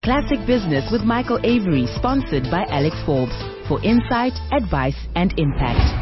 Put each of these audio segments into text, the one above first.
Classic Business with Michael Avery, sponsored by Alex Forbes, for insight, advice, and impact.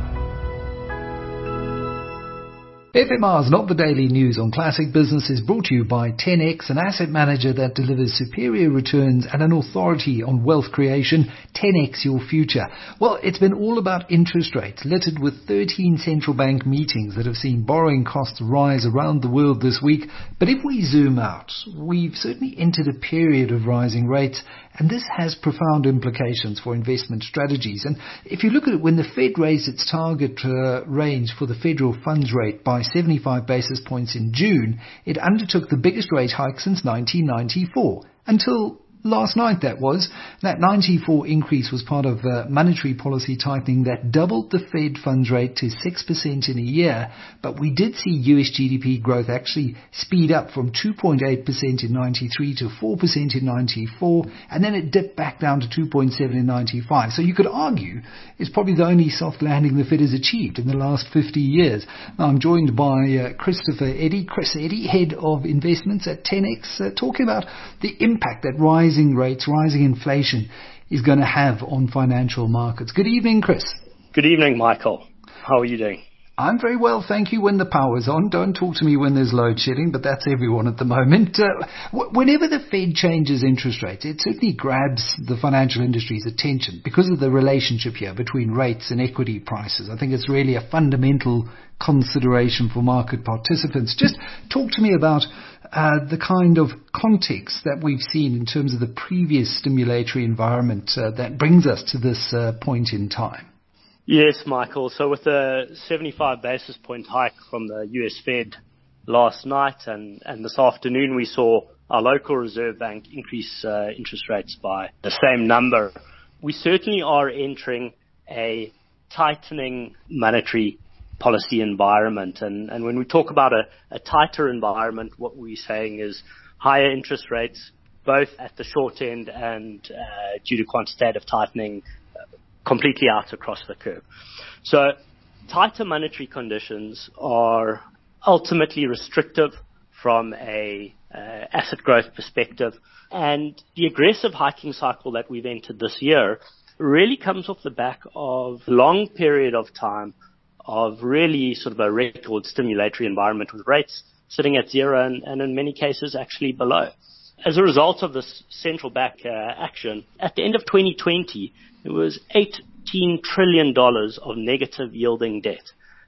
FMR's Not the Daily News on Classic Business is brought to you by 10X, an asset manager that delivers superior returns and an authority on wealth creation. 10X your future. Well, it's been all about interest rates, littered with 13 central bank meetings that have seen borrowing costs rise around the world this week. But if we zoom out, we've certainly entered a period of rising rates, and this has profound implications for investment strategies. And if you look at it, when the Fed raised its target range for the federal funds rate by 75 basis points in June, it undertook the biggest rate hike since 1994. Until last night, that was. That 94 increase was part of monetary policy tightening that doubled the Fed funds rate to 6% in a year. But we did see US GDP growth actually speed up from 2.8% in 93 to 4% in 94, and then it dipped back down to 2.7 in 95. So you could argue it's probably the only soft landing the Fed has achieved in the last 50 years. Now, I'm joined by Christopher Eddy. Chris Eddy, Head of Investments at 10X, talking about the impact that rising rates, rising inflation is going to have on financial markets. Good evening, Chris. Good evening, Michael. How are you doing? I'm very well, thank you, when the power's on. Don't talk to me when there's load shedding, but that's everyone at the moment. Whenever the Fed changes interest rates, it certainly grabs the financial industry's attention because of the relationship here between rates and equity prices. I think it's really a fundamental consideration for market participants. Just talk to me about the kind of context that we've seen in terms of the previous stimulatory environment that brings us to this point in time. Yes, Michael. So with the 75 basis point hike from the US Fed last night and this afternoon, we saw our local Reserve Bank increase interest rates by the same number. We certainly are entering a tightening monetary policy environment. And when we talk about a tighter environment, what we're saying is higher interest rates, both at the short end and due to quantitative tightening, completely out across the curve. So tighter monetary conditions are ultimately restrictive from a asset growth perspective. And the aggressive hiking cycle that we've entered this year really comes off the back of a long period of time of really sort of a record stimulatory environment with rates sitting at zero and in many cases actually below. As a result of this central bank action, at the end of 2020, it was $18 trillion of negative yielding debt.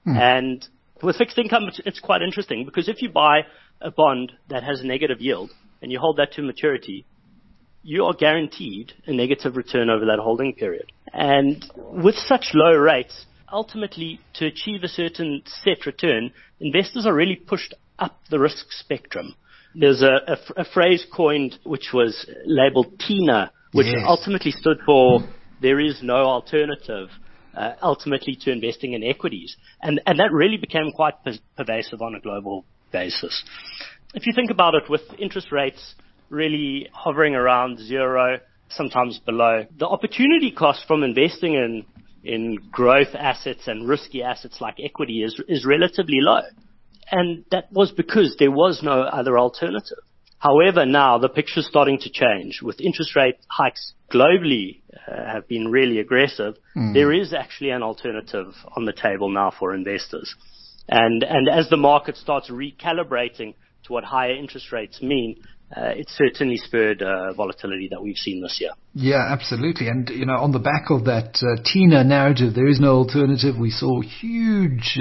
And with fixed income, it's quite interesting because if you buy a bond that has a negative yield and you hold that to maturity, you are guaranteed a negative return over that holding period. And with such low rates, ultimately, to achieve a certain set return, investors are really pushed up the risk spectrum. There's a phrase coined which was labeled TINA, which ultimately stood for there is no alternative, ultimately to investing in equities. And that really became quite pervasive on a global basis. If you think about it, with interest rates really hovering around zero, sometimes below, the opportunity cost from investing in growth assets and risky assets like equity is relatively low. And that was because there was no other alternative. However, now the picture's starting to change. With interest rate hikes globally have been really aggressive, there is actually an alternative on the table now for investors. And as the market starts recalibrating to what higher interest rates mean, it certainly spurred volatility that we've seen this year. Yeah, absolutely. And, on the back of that TINA narrative, there is no alternative. We saw huge,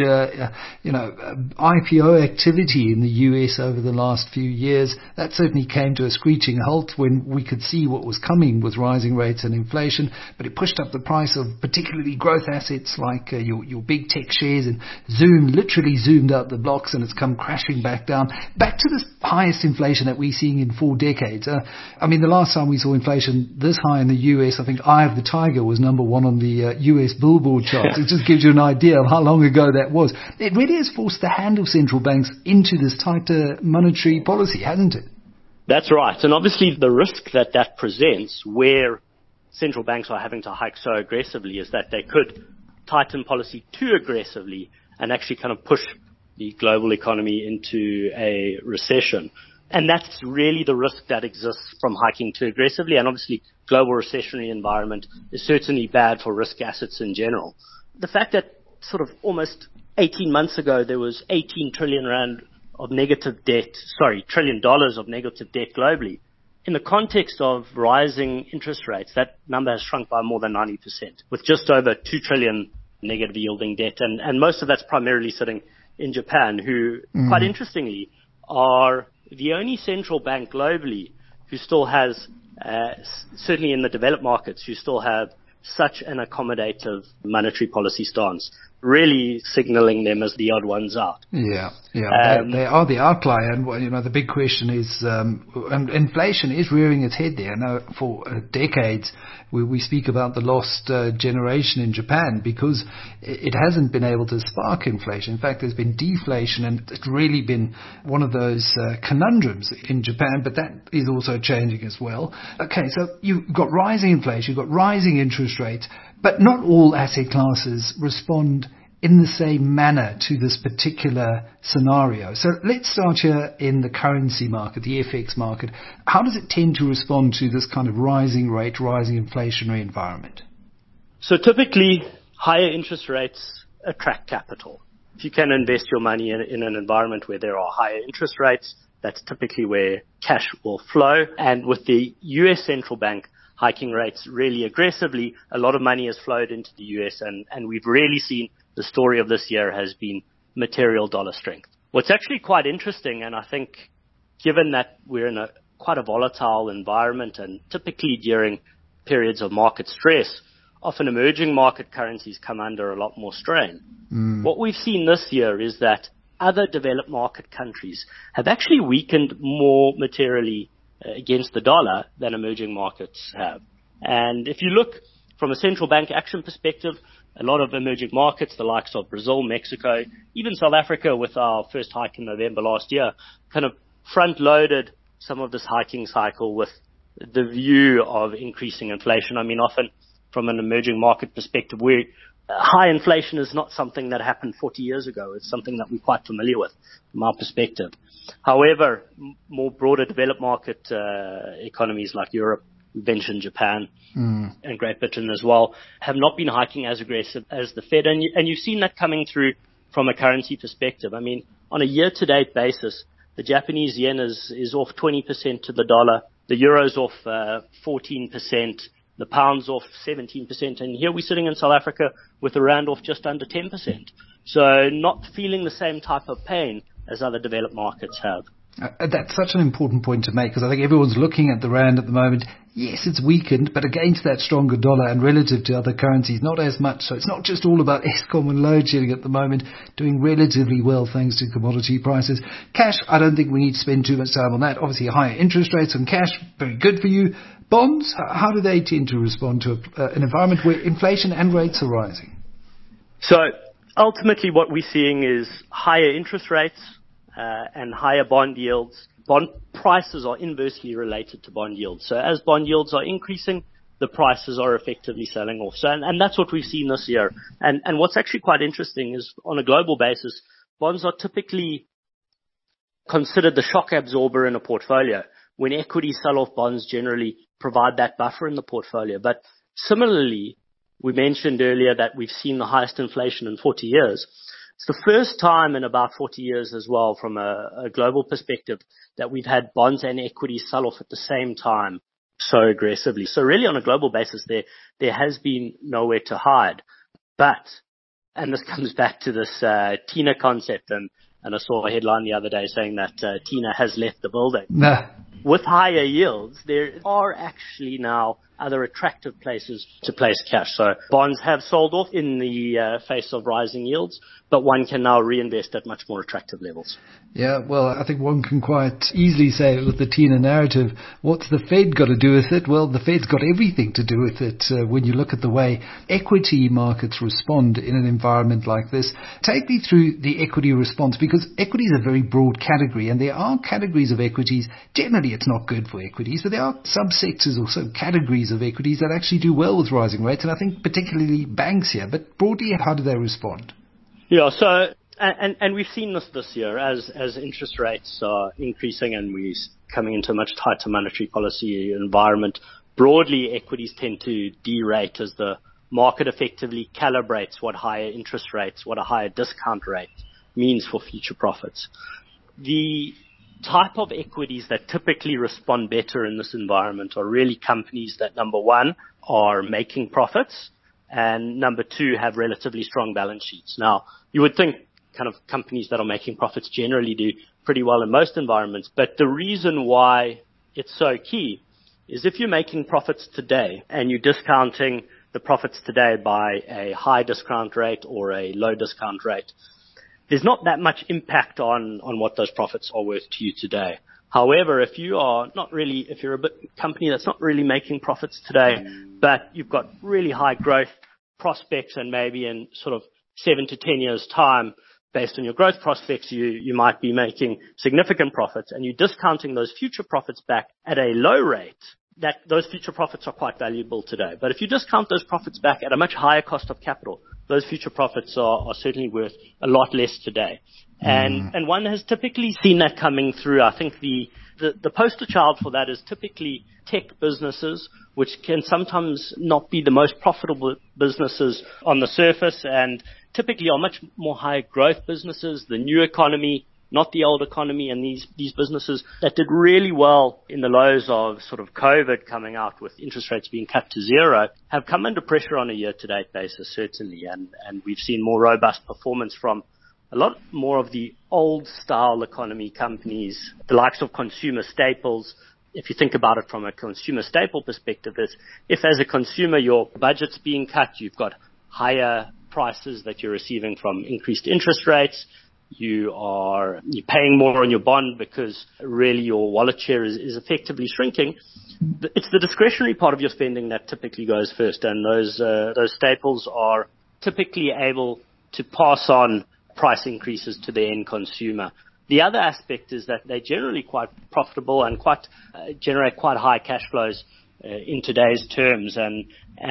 IPO activity in the US over the last few years. That certainly came to a screeching halt when we could see what was coming with rising rates and inflation. But it pushed up the price of particularly growth assets like your big tech shares, and Zoom literally zoomed out the blocks and it's come crashing back down. Back to this highest inflation that we're seeing in 4 decades. The last time we saw inflation this high in the US, I think Eye of the Tiger was number 1 on the US Billboard charts. It just gives you an idea of how long ago that was. It really has forced the hand of central banks into this tighter monetary policy, hasn't it? That's right. And obviously the risk that presents where central banks are having to hike so aggressively is that they could tighten policy too aggressively and actually kind of push the global economy into a recession. And that's really the risk that exists from hiking too aggressively. And obviously, global recessionary environment is certainly bad for risk assets in general. The fact that sort of almost 18 months ago, there was 18 trillion rand of negative debt, trillion dollars of negative debt globally. In the context of rising interest rates, that number has shrunk by more than 90%, with just over 2 trillion negative yielding debt. And most of that's primarily sitting in Japan, who, quite interestingly, are the only central bank globally who still has, certainly in the developed markets, who still have such an accommodative monetary policy stance, really signaling them as the odd ones out. Yeah. They are the outlier, and the big question is, and inflation is rearing its head there. Now, for decades, we speak about the lost generation in Japan because it hasn't been able to spark inflation. In fact, there's been deflation, and it's really been one of those conundrums in Japan, but that is also changing as well. Okay, so you've got rising inflation, you've got rising interest rates, but not all asset classes respond in the same manner to this particular scenario. So let's start here in the currency market, the FX market. How does it tend to respond to this kind of rising rate, rising inflationary environment? So typically, higher interest rates attract capital. If you can invest your money in an environment where there are higher interest rates, that's typically where cash will flow. And with the US central bank hiking rates really aggressively, a lot of money has flowed into the US, and we've really seen the story of this year has been material dollar strength. What's actually quite interesting, and I think given that we're in quite a volatile environment, and typically during periods of market stress, often emerging market currencies come under a lot more strain. What we've seen this year is that other developed market countries have actually weakened more materially against the dollar than emerging markets have. And if you look from a central bank action perspective, a lot of emerging markets, the likes of Brazil, Mexico, even South Africa with our first hike in November last year, kind of front-loaded some of this hiking cycle with the view of increasing inflation. I mean, often from an emerging market perspective, high inflation is not something that happened 40 years ago. It's something that we're quite familiar with from our perspective. However, more broader developed market economies like Europe, we mentioned Japan and Great Britain as well, have not been hiking as aggressive as the Fed. And you've seen that coming through from a currency perspective. I mean, on a year-to-date basis, the Japanese yen is off 20% to the dollar. The euro's off 14%. The pound's off 17%. And here we're sitting in South Africa with the rand off just under 10%. So not feeling the same type of pain as other developed markets have. That's such an important point to make, because I think everyone's looking at the rand at the moment. Yes, it's weakened, but against that stronger dollar and relative to other currencies, not as much. So it's not just all about Eskom and load shedding at the moment, doing relatively well thanks to commodity prices. Cash, I don't think we need to spend too much time on that. Obviously, higher interest rates on cash, very good for you. Bonds, how do they tend to respond to an environment where inflation and rates are rising? So ultimately what we're seeing is higher interest rates and higher bond yields. Bond prices are inversely related to bond yields. So as bond yields are increasing, the prices are effectively selling off. So, and that's what we've seen this year. And what's actually quite interesting is on a global basis, bonds are typically considered the shock absorber in a portfolio. When equities sell off, bonds generally provide that buffer in the portfolio. But similarly, we mentioned earlier that we've seen the highest inflation in 40 years. It's the first time in about 40 years as well, from a global perspective, that we've had bonds and equities sell off at the same time so aggressively. So really on a global basis, there has been nowhere to hide. But, and this comes back to this TINA concept, and I saw a headline the other day saying that TINA has left the building. Nah. With higher yields, there are actually now other attractive places to place cash. So bonds have sold off in the face of rising yields, but one can now reinvest at much more attractive levels. Yeah, well, I think one can quite easily say with the TINA narrative, what's the Fed got to do with it? Well, the Fed's got everything to do with it when you look at the way equity markets respond in an environment like this. Take me through the equity response, because equity is a very broad category, and there are categories of equities. Generally, it's not good for equities, but there are subsectors or subcategories of equities that actually do well with rising rates, and I think particularly banks here. But broadly, how do they respond? Yeah, so And we've seen this year as interest rates are increasing and we're coming into a much tighter monetary policy environment. Broadly, equities tend to derate as the market effectively calibrates what higher interest rates, what a higher discount rate means for future profits. The type of equities that typically respond better in this environment are really companies that, number one, are making profits, and number two, have relatively strong balance sheets. Now, you would think kind of companies that are making profits generally do pretty well in most environments, but the reason why it's so key is if you're making profits today and you're discounting the profits today by a high discount rate or a low discount rate, there's not that much impact on what those profits are worth to you today. However, if you're a company that's not really making profits today, but you've got really high growth prospects and maybe in sort of 7 to 10 years time, based on your growth prospects, you might be making significant profits and you're discounting those future profits back at a low rate, that those future profits are quite valuable today. But if you discount those profits back at a much higher cost of capital, those future profits are certainly worth a lot less today. And one has typically seen that coming through. I think the poster child for that is typically tech businesses, which can sometimes not be the most profitable businesses on the surface and typically are much more high growth businesses, the new economy, not the old economy, and these businesses that did really well in the lows of sort of COVID coming out with interest rates being cut to zero have come under pressure on a year-to-date basis, certainly, and we've seen more robust performance from a lot more of the old-style economy companies, the likes of consumer staples. If you think about it from a consumer staple perspective, if as a consumer your budget's being cut, you've got higher prices that you're receiving from increased interest rates, you're paying more on your bond because really your wallet share is effectively shrinking. It's the discretionary part of your spending that typically goes first, and those staples are typically able to pass on price increases to the end consumer. The other aspect is that they're generally quite profitable and generate quite high cash flows in today's terms, and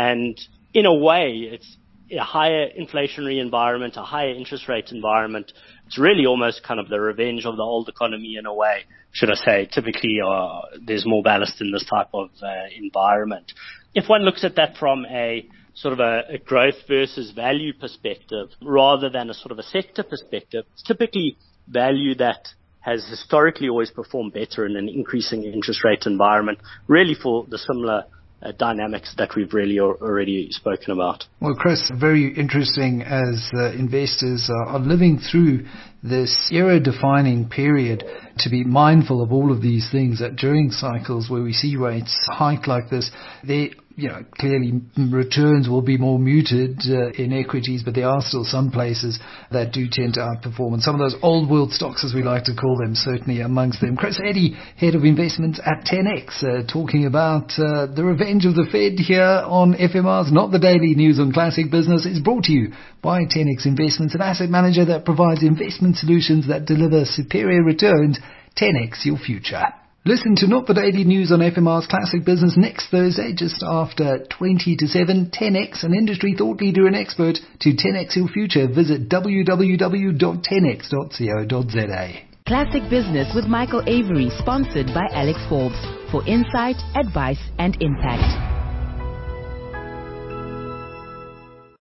in a way it's a higher inflationary environment, a higher interest rate environment. It's really almost kind of the revenge of the old economy in a way, should I say. Typically, there's more ballast in this type of environment. If one looks at that from a sort of a growth versus value perspective, rather than a sort of a sector perspective, it's typically value that has historically always performed better in an increasing interest rate environment, really for the similar dynamics that we've really already spoken about. Well, Chris, very interesting as investors are living through this era-defining period to be mindful of all of these things, that during cycles where we see rates hike like this, clearly returns will be more muted in equities, but there are still some places that do tend to outperform. And some of those old world stocks, as we like to call them, certainly amongst them. Chris Eddy, Head of Investments at 10X, talking about the revenge of the Fed here on FMR's Not the Daily News on Classic Business. Is brought to you by 10X Investments, an asset manager that provides investment solutions that deliver superior returns. 10X your future. Listen to Not the Daily News on FMR's Classic Business next Thursday, just after 20 to 7. 10X, an industry thought leader and expert. To 10X your future, visit www.10x.co.za. Classic Business with Michael Avery, sponsored by Alex Forbes, for insight, advice and impact.